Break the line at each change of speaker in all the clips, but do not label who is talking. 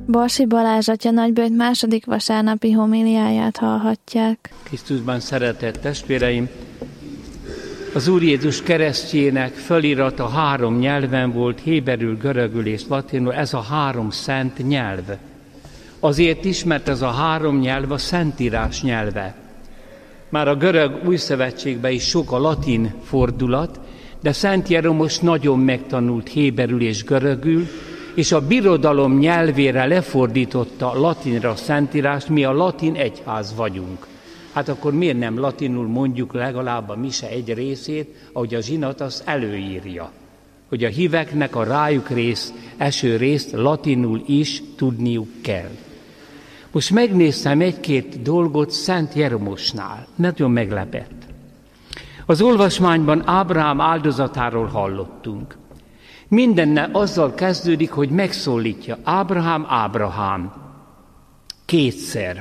Borsi Balázs atya nagybőjt második vasárnapi homíliáját hallhatják.
Krisztusban szeretett testvéreim, az Úr Jézus keresztjének fölirata 3 nyelven volt, héberül, görögül és latinul, ez a 3 szent nyelv. Azért is, mert ez a 3 nyelv a Szentírás nyelve. Már a görög új szövetségben is sok a latin fordulat, de Szent Jeromos nagyon megtanult héberül és görögül, és a birodalom nyelvére lefordította latinra a Szentírást, mi a latin egyház vagyunk. Hát akkor miért nem latinul mondjuk legalább a mise egy részét, ahogy a zsinat azt előírja, hogy a híveknek a rájuk eső részt latinul is tudniuk kell. Most megnéztem 1-2 dolgot Szent Jeromosnál, nagyon meglepett. Az olvasmányban Ábrahám áldozatáról hallottunk. Mindenne azzal kezdődik, hogy megszólítja Ábrahám, Ábrahám. 2-szer.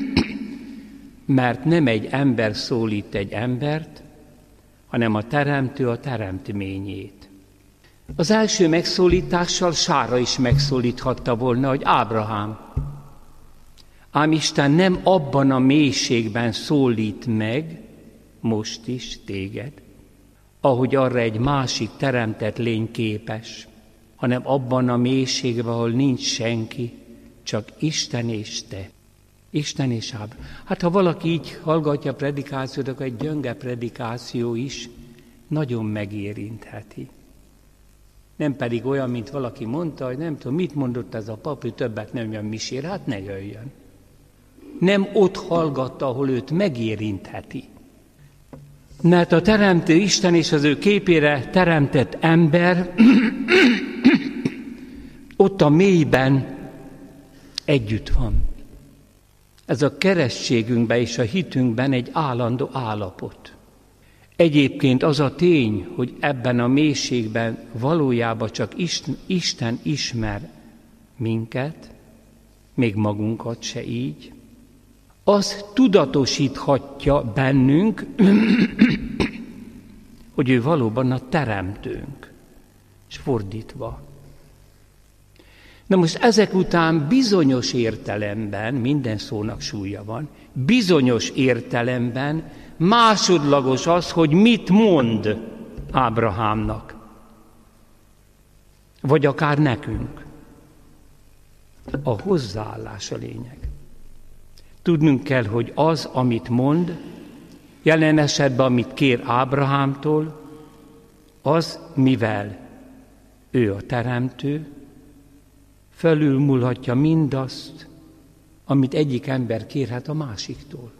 Mert nem egy ember szólít egy embert, hanem a teremtő a teremtményét. Az első megszólítással Sára is megszólíthatta volna, hogy Ábrahám. Ám Isten nem abban a mélységben szólít meg, most is téged, ahogy arra egy másik teremtett lény képes, hanem abban a mélységben, ahol nincs senki, csak Isten és te. Isten és Ábrahám. Hát ha valaki így hallgatja a predikációt, akkor egy gyönge predikáció is nagyon megérintheti. Nem pedig olyan, mint valaki mondta, hogy nem tudom, mit mondott ez a pap, hogy többet nem jön misére, hát ne jöjjön. Nem ott hallgatta, ahol őt megérintheti. Mert a teremtő Isten és az ő képére teremtett ember ott a mélyben együtt van. Ez a keresztségünkben és a hitünkben egy állandó állapot. Egyébként az a tény, hogy ebben a mélységben valójában csak Isten ismer minket, még magunkat se így, az tudatosíthatja bennünk, hogy ő valóban a teremtőnk, és fordítva. Na most ezek után bizonyos értelemben, minden szónak súlya van, bizonyos értelemben másodlagos az, hogy mit mond Ábrahámnak, vagy akár nekünk. A hozzáállás a lényeg. Tudnunk kell, hogy az, amit mond, jelen esetben, amit kér Ábrahámtól, az, mivel ő a teremtő, felülmúlhatja mindazt, amit egyik ember kérhet a másiktól.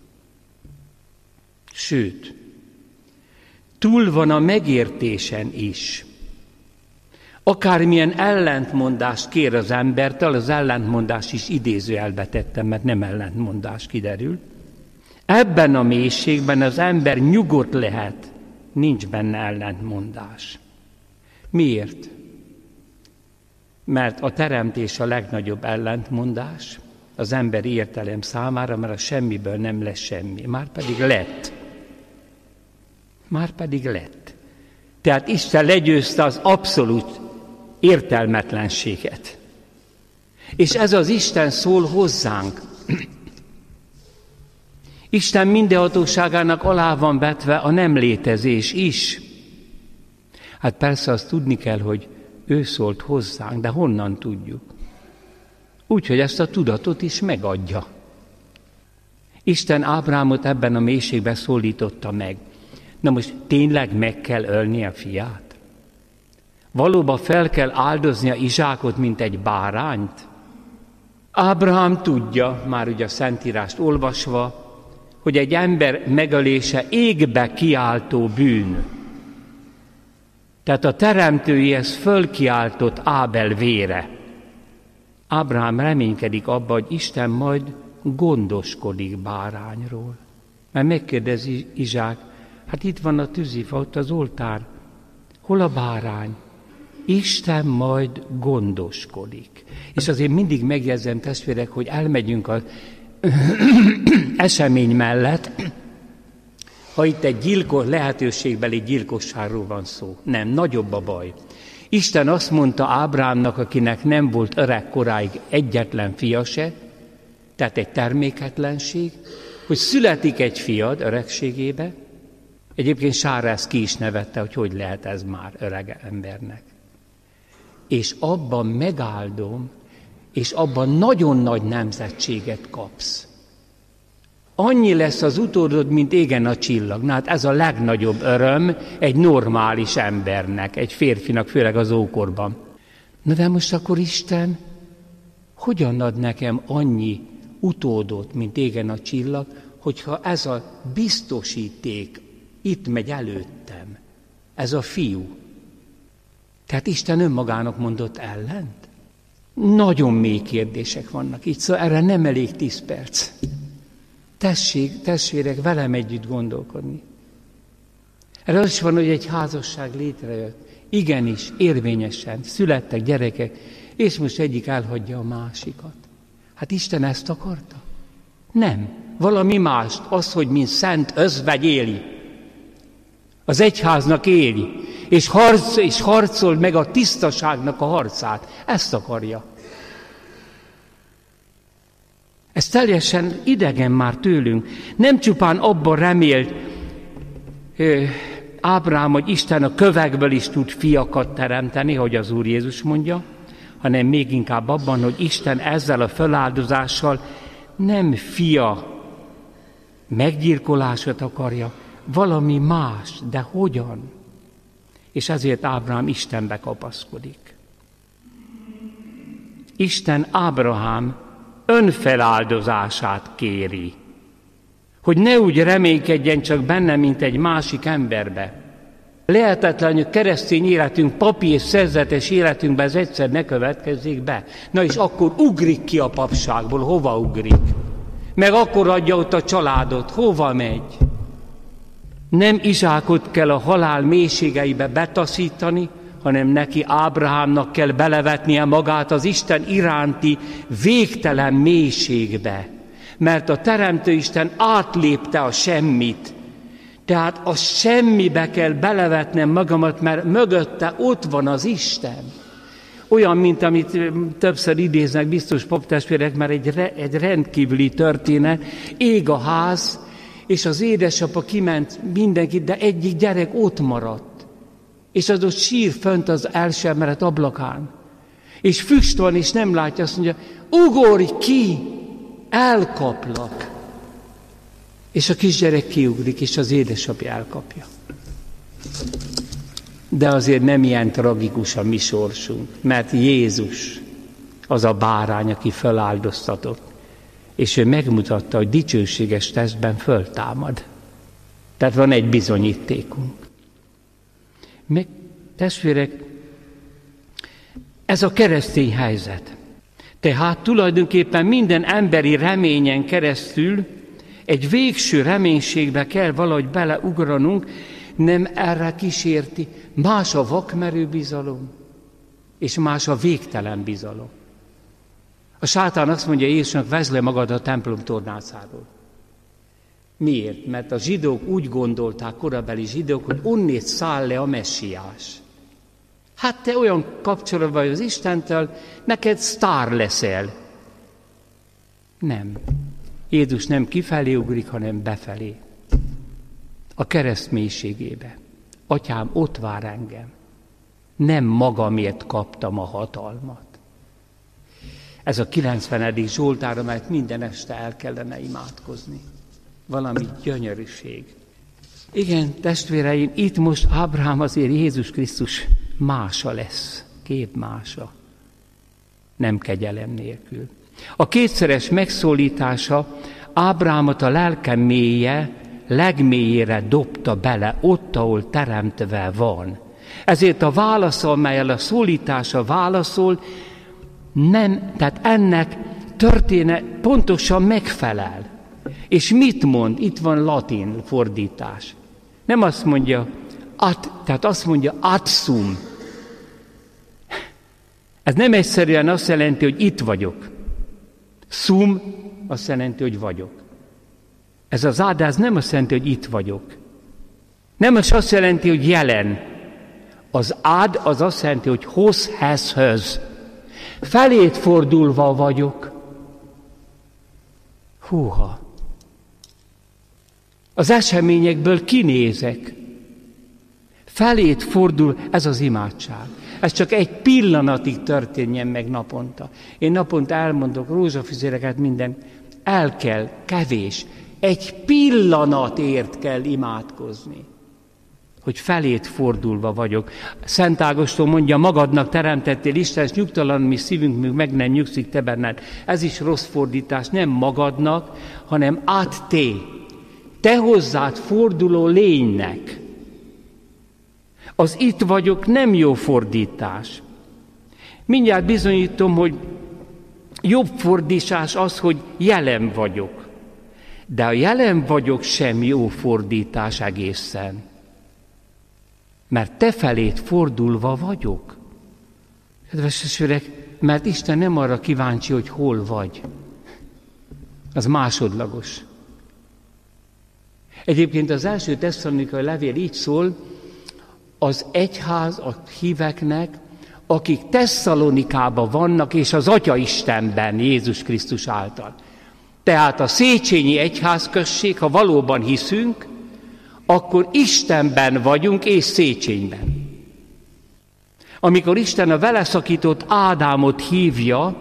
Sőt, túl van a megértésen is. Akármilyen ellentmondást kér az embertől, az ellentmondást is idézőjelbe tettem, mert nem ellentmondás kiderül. Ebben a mélységben az ember nyugodt lehet, nincs benne ellentmondás. Miért? Mert a teremtés a legnagyobb ellentmondás az emberi értelem számára, mert a semmiből nem lesz semmi. Márpedig lett. Tehát Isten legyőzte az abszolút értelmetlenséget. És ez az Isten szól hozzánk. Isten mindenhatóságának alá van vetve a nem létezés is. Hát persze azt tudni kell, hogy ő szólt hozzánk, de honnan tudjuk? Úgyhogy ezt a tudatot is megadja. Isten Ábrahámot ebben a mélységben szólította meg. Na most tényleg meg kell ölni a fiát? Valóban fel kell áldoznia Izsákot, mint egy bárányt? Ábrahám tudja, már ugye a Szentírást olvasva, hogy egy ember megölése égbe kiáltó bűn. Tehát a teremtőjéhez fölkiáltott Ábel vére. Ábrahám reménykedik abba, hogy Isten majd gondoskodik bárányról. Mert megkérdezi Izsák, hát itt van a tűzifa, ott az oltár. Hol a bárány? Isten majd gondoskodik. És azért mindig megjegyzem, testvérek, hogy elmegyünk az esemény mellett, ha itt egy lehetőségbeli gyilkosságról van szó. Nem, nagyobb a baj. Isten azt mondta Ábrámnak, akinek nem volt öregkoráig egyetlen fia se, tehát egy terméketlenség, hogy születik egy fiad öregségébe. Egyébként Sára ezt ki is nevette, hogy lehet ez már öreg embernek. És abban megáldom, és abban nagyon nagy nemzetséget kapsz. Annyi lesz az utódod, mint égen a csillag. Na hát ez a legnagyobb öröm egy normális embernek, egy férfinak, főleg az ókorban. Na de most akkor Isten hogyan ad nekem annyi utódot, mint égen a csillag, hogyha ez a biztosíték itt megy előttem, ez a fiú. Tehát Isten önmagának mondott ellent? Nagyon mély kérdések vannak itt, szóval erre nem elég 10 perc. Tessék, testvérek, velem együtt gondolkodni. Erre az is van, hogy egy házasság létrejött. Igenis, érvényesen, születtek gyerekek, és most egyik elhagyja a másikat. Hát Isten ezt akarta? Nem. Valami mást, az, hogy mint szent özvegy éli. Az egyháznak éli, és harcol meg a tisztaságnak a harcát. Ezt akarja. Ez teljesen idegen már tőlünk. Nem csupán abban remélt Ábrám, hogy Isten a kövekből is tud fiakat teremteni, hogy az Úr Jézus mondja, hanem még inkább abban, hogy Isten ezzel a feláldozással nem fia meggyilkolását akarja, valami más, de hogyan? És ezért Ábrám Istenbe kapaszkodik. Isten Ábrahám önfeláldozását kéri, hogy ne úgy reménykedjen csak benne, mint egy másik emberbe. Lehetetlen, hogy keresztény életünk, papi és szerzetes életünkben ez egyszer ne következzék be. Na és akkor ugrik ki a papságból, hova ugrik? Meg akkor adja ott a családot, hova megy? Nem Izsákot kell a halál mélységeibe betaszítani, hanem neki, Ábrahámnak kell belevetnie magát az Isten iránti végtelen mélységbe. Mert a Teremtő Isten átlépte a semmit. Tehát a semmibe kell belevetnem magamat, mert mögötte ott van az Isten. Olyan, mint amit többször idéznek biztos paptestvérek, mert egy rendkívüli történet. Ég a ház, és az édesapa kiment mindenkit, de egyik gyerek ott maradt. És az ott sír fönt az első emelet ablakán. És füst van, és nem látja, azt mondja, ugorj ki, elkaplak. És a kisgyerek kiugrik, és az édesapja elkapja. De azért nem ilyen tragikus a mi sorsunk, mert Jézus az a bárány, aki feláldoztatott, és ő megmutatta, hogy dicsőséges testben föltámad. Tehát van egy bizonyítékunk. Meg, testvérek, ez a keresztény helyzet. Tehát tulajdonképpen minden emberi reményen keresztül egy végső reménységbe kell valahogy beleugranunk, nem erre kísérti. Más a vakmerő bizalom, és más a végtelen bizalom. A sátán azt mondja Jézusnak, vezd le magad a templom tornácáról. Miért? Mert a zsidók úgy gondolták, korabeli zsidók, hogy onnét száll le a messiás. Hát te olyan kapcsolatban vagy az Istentől, neked sztár leszel. Nem. Jézus nem kifelé ugrik, hanem befelé. A kereszt mélységébe. Atyám, ott vár engem. Nem magamért kaptam a hatalmat. Ez a 90. Zsoltár, amelyet minden este el kellene imádkozni. Valami gyönyörűség. Igen, testvéreim, itt most Ábrahám azért Jézus Krisztus mása lesz. Kép mása. Nem kegyelem nélkül. A kétszeres megszólítása Ábrahámot a lelke mélye, legmélyére dobta bele, ott, ahol teremtve van. Ezért a válasz, amelyel a szólítása válaszol, nem, tehát ennek történet pontosan megfelel. És mit mond? Itt van latin fordítás. Nem azt mondja, tehát azt mondja ad sum. Ez nem egyszerűen azt jelenti, hogy itt vagyok. Sum azt jelenti, hogy vagyok. Ez az ad, ez nem azt jelenti, hogy itt vagyok. Nem azt jelenti, hogy jelen. Az ád az azt jelenti, hogy höz. Felét fordulva vagyok. Húha! Az eseményekből kinézek. Felét fordul, ez az imádság. Ez csak egy pillanatig történjen meg naponta. Én naponta elmondok rózsafüzéreket, minden. El kell, kevés. Egy pillanatért kell imádkozni, hogy felét fordulva vagyok. Szent Ágoston mondja, magadnak teremtettél Isten, és nyugtalan mi szívünk, míg meg nem nyugszik te benned. Ez is rossz fordítás, nem magadnak, hanem te hozzád forduló lénynek. Az itt vagyok nem jó fordítás. Mindjárt bizonyítom, hogy jobb fordítás az, hogy jelen vagyok. De a jelen vagyok sem jó fordítás egészen. Mert te felét fordulva vagyok. Kedves testvérek, mert Isten nem arra kíváncsi, hogy hol vagy. Az másodlagos. Egyébként az első Tesszalonikai levél így szól, az egyház a híveknek, akik Tesszalonikában vannak, és az Atya Istenben, Jézus Krisztus által. Tehát a Széchenyi egyházközség, ha valóban hiszünk, akkor Istenben vagyunk, és Széchenyben. Amikor Isten a vele szakított Ádámot hívja,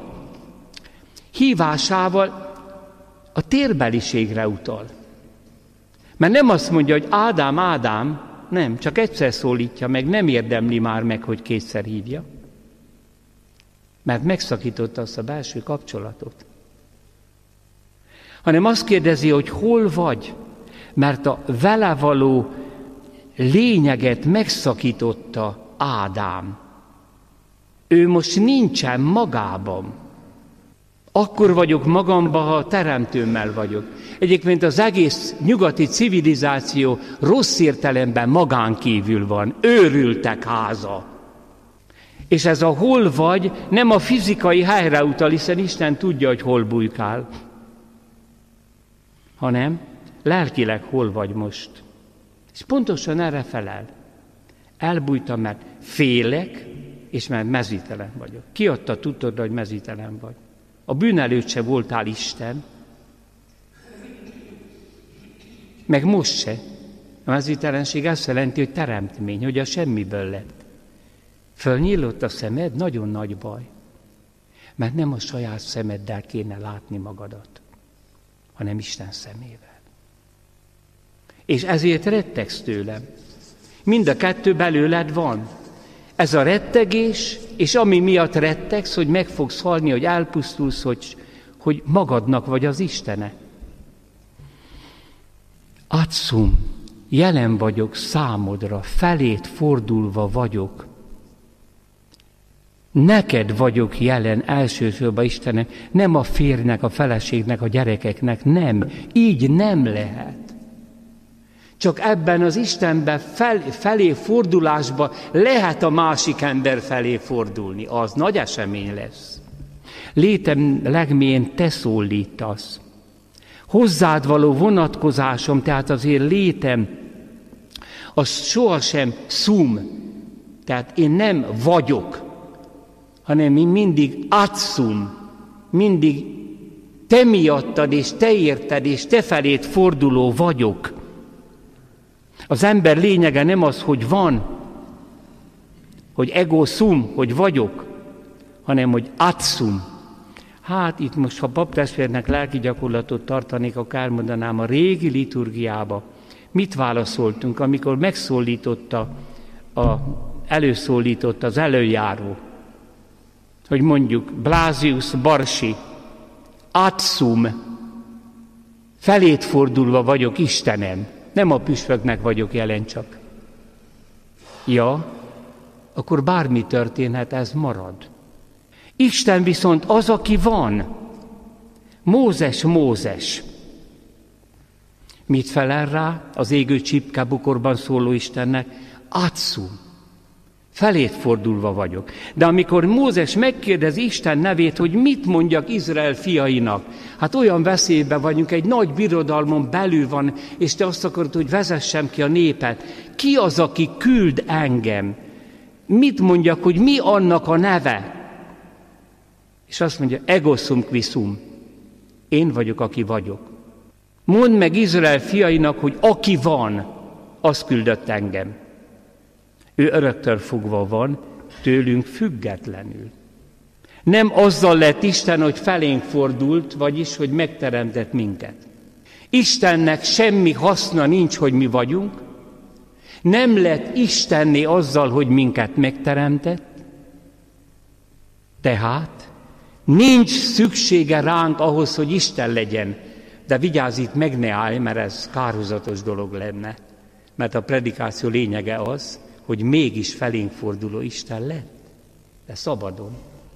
hívásával a térbeliségre utal. Mert nem azt mondja, hogy Ádám, Ádám, nem, csak egyszer szólítja meg, nem érdemli már meg, hogy kétszer hívja. Mert megszakította azt a belső kapcsolatot. Hanem azt kérdezi, hogy hol vagy, mert a vele való lényeget megszakította Ádám. Ő most nincsen magában. Akkor vagyok magamban, ha a teremtőmmel vagyok. Egyébként az egész nyugati civilizáció rossz értelemben magán kívül van. Őrültek háza. És ez a hol vagy nem a fizikai helyre utal, hiszen Isten tudja, hogy hol bujkál. Hanem lelkileg hol vagy most. És pontosan erre felel. Elbújtam, mert félek, és mert mezítelen vagyok. Ki adta tudod, hogy mezítelen vagy? A bűn előtt se voltál Isten, meg most se. A mezítelenség azt jelenti, hogy teremtmény, hogy a semmiből lett. Fölnyílott a szemed, nagyon nagy baj. Mert nem a saját szemeddel kéne látni magadat, hanem Isten szemével. És ezért rettegsz tőlem. Mind a kettő belőled van. Ez a rettegés, és ami miatt rettegsz, hogy meg fogsz halni, hogy elpusztulsz, hogy magadnak vagy az Istene. Atszum, jelen vagyok számodra, felét fordulva vagyok. Neked vagyok jelen elsősorban, Istenem, nem a férjnek, a feleségnek, a gyerekeknek, nem. Így nem lehet. Csak ebben az Istenben felé fordulásban lehet a másik ember felé fordulni. Az nagy esemény lesz. Létem legmélyén te szólítasz. Hozzád való vonatkozásom, tehát az én létem, az sohasem szum. Tehát én nem vagyok, hanem én mindig atszum, mindig te miattad, és te érted, és te feléd forduló vagyok. Az ember lényege nem az, hogy van, hogy ego sum, hogy vagyok, hanem hogy atszum. Hát itt most, ha paptestvérnek lelki gyakorlatot tartanék, akkor elmondanám a régi liturgiába. Mit válaszoltunk, amikor megszólította, előszólított az előjáró, hogy mondjuk Blázius Barsi, atszum, felét fordulva vagyok, Istenem, nem a püspöknek vagyok jelen csak. Ja, akkor bármi történhet, ez marad. Isten viszont az, aki van. Mózes. Mit felel rá az égő csipke bukorban szóló Istennek? Atszum. Felét fordulva vagyok. De amikor Mózes megkérdezi Isten nevét, hogy mit mondjak Izrael fiainak, hát olyan veszélyben vagyunk, egy nagy birodalmon belül van, és te azt akarod, hogy vezessem ki a népet. Ki az, aki küld engem? mit mondjak, hogy mi annak a neve? És azt mondja, ego sum qui sum. Én vagyok, aki vagyok. Mondd meg Izrael fiainak, hogy aki van, az küldött engem. Ő öröktől fogva van, tőlünk függetlenül. Nem azzal lett Isten, hogy felénk fordult, vagyis, hogy megteremtett minket. Istennek semmi haszna nincs, hogy mi vagyunk. Nem lett Istenné azzal, hogy minket megteremtett. Tehát nincs szüksége ránk ahhoz, hogy Isten legyen. De vigyázz, itt meg ne állj, mert ez kárhozatos dolog lenne. Mert a predikáció lényege az, hogy mégis felénk forduló Isten lett. De szabadon.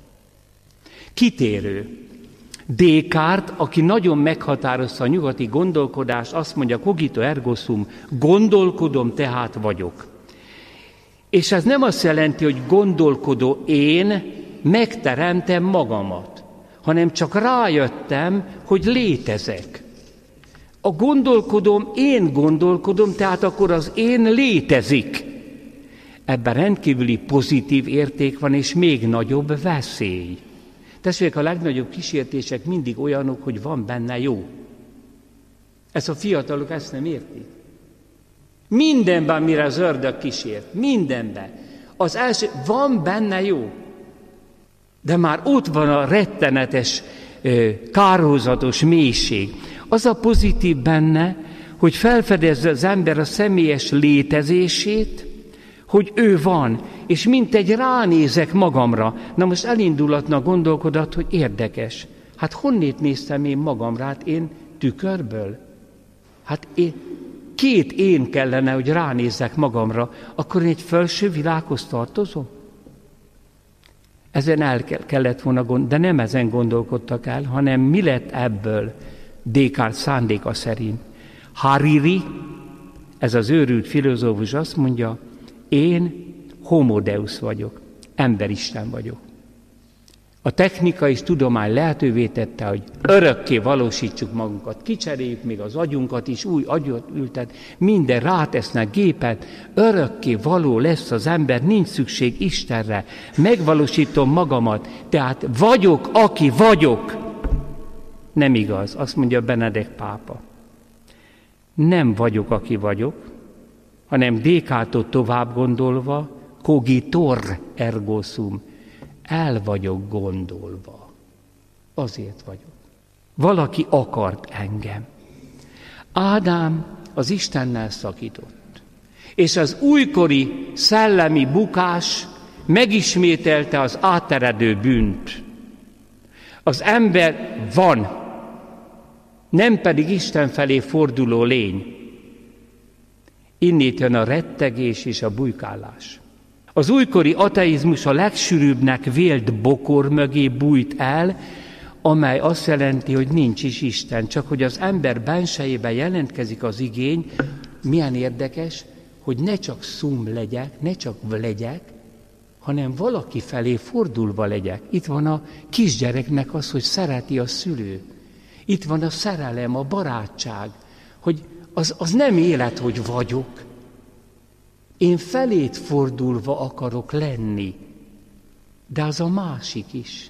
Kitérő. Descartes, aki nagyon meghatározta a nyugati gondolkodást, azt mondja, cogito ergo sum, gondolkodom, tehát vagyok. És ez nem azt jelenti, hogy gondolkodó én megteremtem magamat, hanem csak rájöttem, hogy létezek. A gondolkodom, én gondolkodom, tehát akkor az én létezik. Ebben rendkívüli pozitív érték van, és még nagyobb veszély. Testvérek, a legnagyobb kísértések mindig olyanok, hogy van benne jó. Ezt a fiatalok ezt nem értik. Mindenben, mire az ördög kísért, mindenben. Az első, van benne jó. De már ott van a rettenetes, kárhozatos mélység. Az a pozitív benne, hogy felfedezze az ember a személyes létezését, hogy ő van, és mintegy ránézek magamra. Na most elindulhatna a gondolkodat, hogy érdekes. Hát honnét néztem én magamra? Hát én tükörből? Hát két én kellene, hogy ránézzek magamra, akkor én egy felső világhoz tartozom? Ezen el kellett volna de nem ezen gondolkodtak el, hanem mi lett ebből Descartes szándéka szerint. Hariri, ez az őrült filozófus azt mondja, én homo deus vagyok, emberisten vagyok. A technika és tudomány lehetővé tette, hogy örökké valósítsuk magunkat, kicseréljük még az agyunkat is, új agyat ültet, minden rátesznek gépet, örökké való lesz az ember, nincs szükség Istenre, megvalósítom magamat, tehát vagyok, aki vagyok. Nem igaz, azt mondja Benedek pápa. Nem vagyok, aki vagyok, hanem Descartes-tól tovább gondolva, cogitor ergo sum, el vagyok gondolva. Azért vagyok. Valaki akart engem. Ádám az Istennel szakított. És az újkori szellemi bukás megismételte az áteredő bűnt. Az ember van, nem pedig Isten felé forduló lény. Innét jön a rettegés és a bujkálás. Az újkori ateizmus a legsűrűbbnek vélt bokor mögé bújt el, amely azt jelenti, hogy nincs is Isten, csak hogy az ember bensejében jelentkezik az igény, milyen érdekes, hogy ne csak szum legyek, ne csak legyek, hanem valaki felé fordulva legyek. Itt van a kisgyereknek az, hogy szereti a szülő. Itt van a szerelem, a barátság, hogy az nem élet, hogy vagyok. Én felét fordulva akarok lenni, de az a másik is.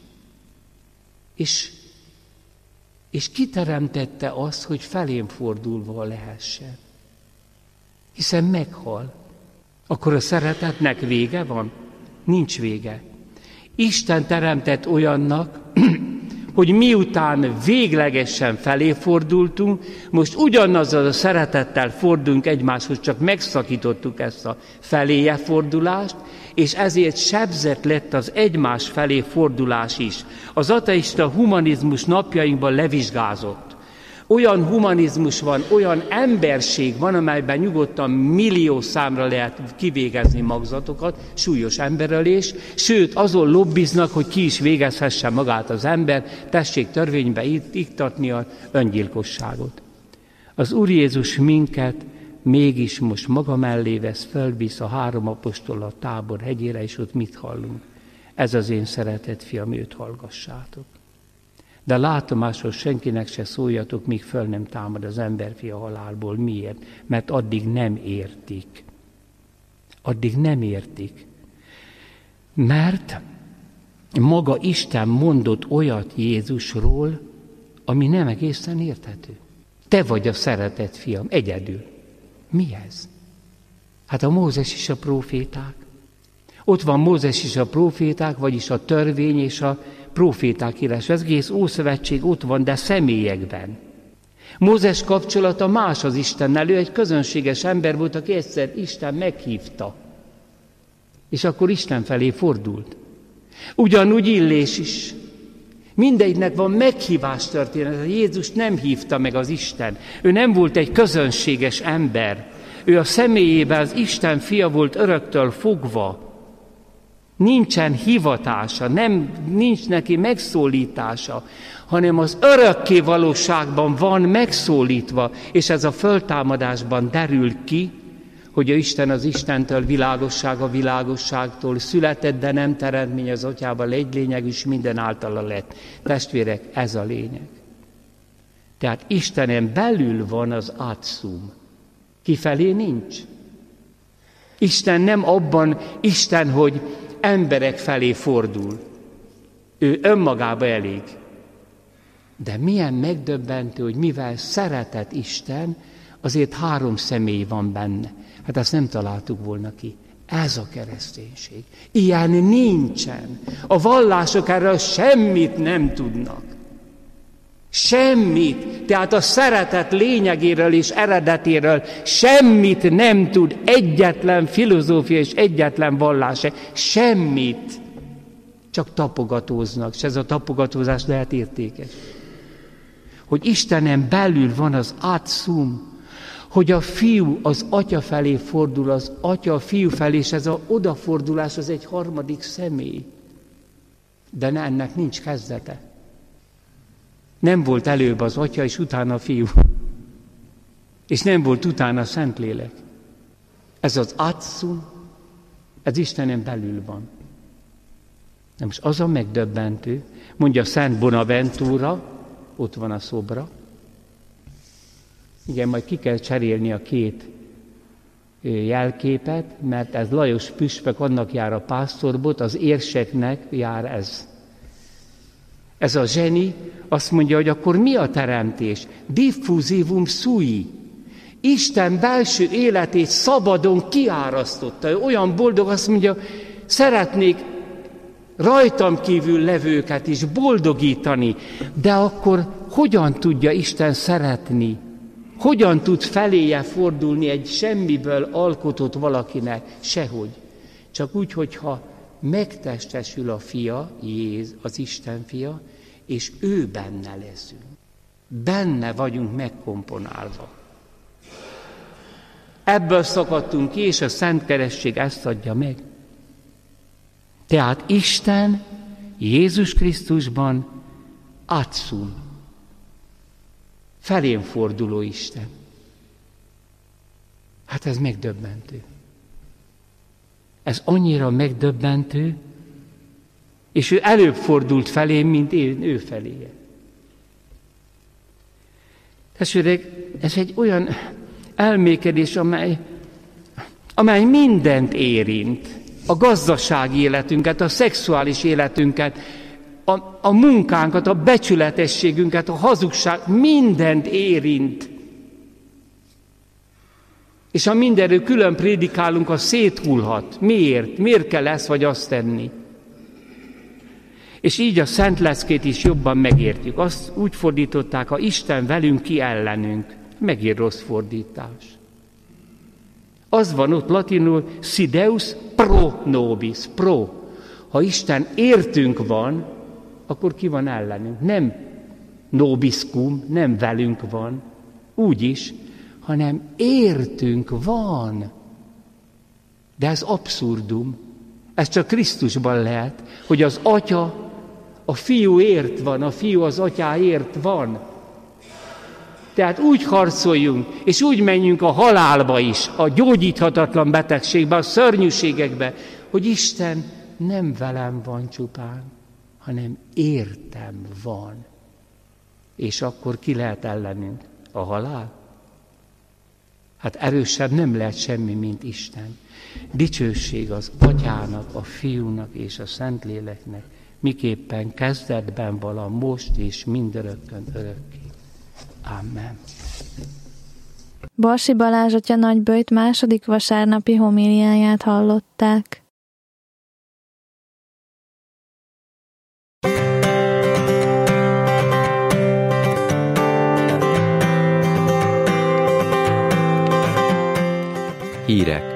És kiteremtette azt, hogy felém fordulva lehessen. Hiszen meghal. Akkor a szeretetnek vége van? Nincs vége. Isten teremtett olyannak, hogy miután véglegesen felé fordultunk, most ugyanazzal a szeretettel fordulunk egymáshoz, csak megszakítottuk ezt a feléje fordulást, és ezért sebzett lett az egymás felé fordulás is. Az ateista humanizmus napjainkban levizsgázott. Olyan humanizmus van, olyan emberség van, amelyben nyugodtan millió számra lehet kivégezni magzatokat, súlyos emberölés, sőt, azon lobbiznak, hogy ki is végezhesse magát az ember, tessék törvénybe iktatni az öngyilkosságot. Az Úr Jézus minket mégis most maga mellé vesz, fölvisz a 3 apostol a Tábor hegyére, és ott mit hallunk? Ez az én szeretett fiam, őt hallgassátok. De látomásról senkinek se szóljatok, míg föl nem támad az emberfia halálból. Miért? Mert addig nem értik. Addig nem értik. Mert maga Isten mondott olyat Jézusról, ami nem egészen érthető. Te vagy a szeretett fiam, egyedül. Mi ez? Hát a Mózes és a próféták. Ott van Mózes és a próféták, vagyis a törvény és a próféták írás. Ez egész Ószövetség ott van, de személyekben. Mózes kapcsolata más az Istennel. Ő egy közönséges ember volt, aki egyszer Isten meghívta. És akkor Isten felé fordult. Ugyanúgy Illés is. Mindegynek van meghívás történet. Jézus nem hívta meg az Isten. Ő nem volt egy közönséges ember. Ő a személyében az Isten fia volt öröktől fogva. Nincsen hivatása, nincs neki megszólítása, hanem az örökké valóságban van megszólítva, és ez a föltámadásban derül ki, hogy a Isten az Istentől, világosság a világosságtól, született, de nem teremtmény az atyában, egy lényeg is minden általa lett. Testvérek, ez a lényeg. Tehát Istenen belül van az átszum. Kifelé nincs. Isten nem abban Isten, hogy emberek felé fordul. Ő önmagába elég. De milyen megdöbbentő, hogy mivel szeretett Isten, azért 3 személy van benne. Hát ezt nem találtuk volna ki. Ez a kereszténység. Ilyen nincsen. A vallások erről semmit nem tudnak. Semmit. Tehát a szeretet lényegéről és eredetéről semmit nem tud egyetlen filozófia és egyetlen vallás. Semmit. Csak tapogatóznak, és ez a tapogatózás lehet értékes. Hogy Istenen belül van az átszum, hogy a fiú az atya felé fordul, az atya a fiú felé, és ez az odafordulás az egy harmadik személy. De ennek nincs kezdete. Nem volt előbb az atya, és utána a fiú. És nem volt utána a Szentlélek. Ez az átszum, ez Istenen belül van. Na most az a megdöbbentő, mondja Szent Bonaventura, ott van a szobra. Igen, majd ki kell cserélni a 2 jelképet, mert ez Lajos püspök, annak jár a pásztorbot, az érseknek jár ez. Ez a zseni azt mondja, hogy akkor mi a teremtés? Diffusivum sui. Isten belső életét szabadon kiárasztotta. Ő olyan boldog, azt mondja, szeretnék rajtam kívül levőket is boldogítani, de akkor hogyan tudja Isten szeretni? Hogyan tud feléje fordulni egy semmiből alkotott valakinek? Sehogy. Csak úgy, hogyha megtestesül a fia, Jézus, az Isten fia, és ő benne leszünk. Benne vagyunk megkomponálva. Ebből szakadtunk ki, és a Szent Keresztség ezt adja meg. Tehát Isten Jézus Krisztusban átszum. Felén forduló Isten. Hát ez megdöbbentő. Ez annyira megdöbbentő, és ő előbb fordult felém, mint én ő feléje. Testvérek, ez egy olyan elmékedés, amely mindent érint. A gazdasági életünket, a szexuális életünket, a munkánkat, a becsületességünket, a hazugság, mindent érint. És ha mindenről külön prédikálunk, az széthullhat. Miért? Miért kell ezt vagy azt tenni? És így a Szent Leckét is jobban megértjük. Azt úgy fordították, ha Isten velünk, ki ellenünk. Megint rossz fordítás. Az van ott latinul, si Deus pro nobis, pro. Ha Isten értünk van, akkor ki van ellenünk? Nem nobiscum, nem velünk van, úgyis, hanem értünk van. De ez abszurdum. Ez csak Krisztusban lehet, hogy az atya a fiúért van, a fiú az atyáért van. Tehát úgy harcoljunk, és úgy menjünk a halálba is, a gyógyíthatatlan betegségbe, a szörnyűségekbe, hogy Isten nem velem van csupán, hanem értem van. És akkor ki lehet ellenünk? A halál? Hát erősebb nem lehet semmi, mint Isten. Dicsőség az Atyának, a Fiúnak és a Szentléleknek, miképpen kezdetben vala, most és mindörökkön örökké. Amen.
Balsi Balázs atya nagyböjt második vasárnapi homíliáját hallották.
Hírek.